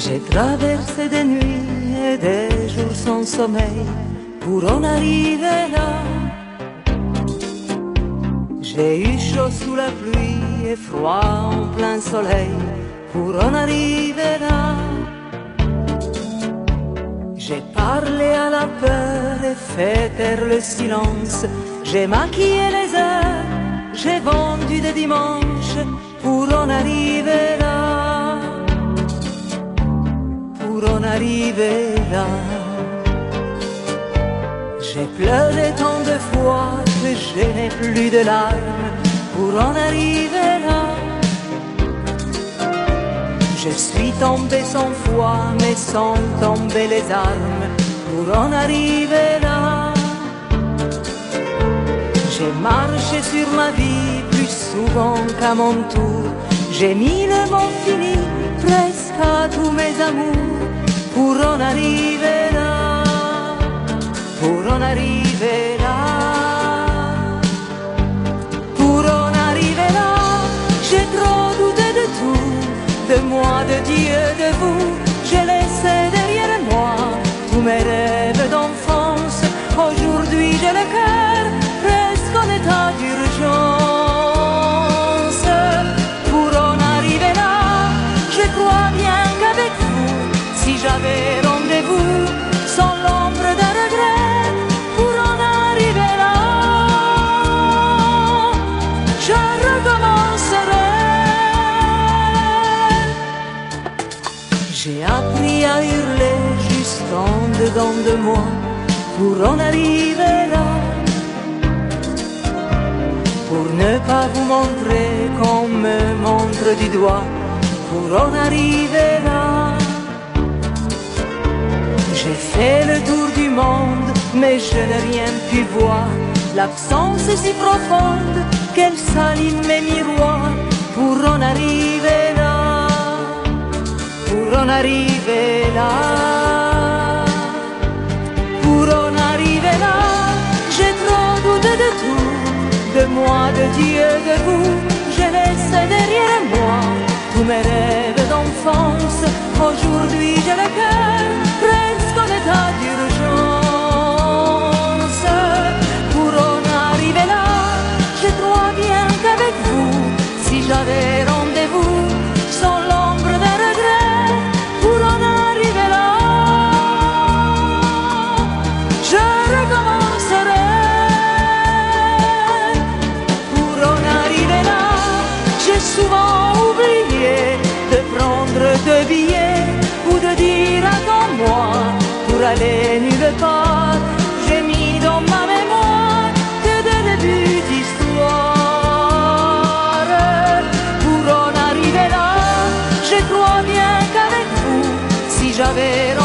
J'ai traversé des nuits et des jours sans sommeil pour en arriver là. J'ai eu chaud sous la pluie et froid en plein soleil pour en arriver là. J'ai parlé à la peur et fait taire le silence. J'ai maquillé les heures, j'ai vendu des dimanches pour en arriver là. Pour en arriver là. J'ai pleuré tant de fois que je n'ai plus de larmes pour en arriver là. Je suis tombé sans foi mais sans tomber les armes pour en arriver là. J'ai marché sur ma vie plus souvent qu'à mon tour. J'ai mis le mot fini presque à tous mes amours pour en arriver là. Pour en arriver là. Pour en arriver là. J'ai trop douté de tout, de moi, de Dieu, de vous. J'ai laissé derrière moi tous mes rêves d'enfance. Aujourd'hui j'ai le cœur presque en état d'urgence. Pour en arriver là, je crois bien qu'avec vous, si j'avais rendez-vous, sans l'ombre d'un regret, pour en arriver là, je recommencerai. J'ai appris à hurler juste en dedans de moi pour en arriver là. Pour ne pas vous montrer qu'on me montre du doigt, pour en arriver là. J'ai fait le tour du monde, mais je n'ai rien pu voir. L'absence est si profonde qu'elle salit mes miroirs. Pour en arriver là, pour en arriver là. Pour en arriver là, j'ai trop douté de tout, de moi, de Dieu, de vous. J'ai laissé derrière moi tous mes rêves d'enfance. Aujourd'hui j'ai le cœur presque en état d'urgence. Pour en arriver là, je crois bien qu'avec vous, si j'avais rendez-vous, sans l'ombre d'un regret, pour en arriver là, je recommencerai. Pour en arriver là, j'ai souvent oublié de prendre deux billets ou de dire attends-moi pour aller nulle part. J'ai mis dans ma mémoire que des débuts d'histoire. Pour en arriver là, je crois bien qu'avec vous, si j'avais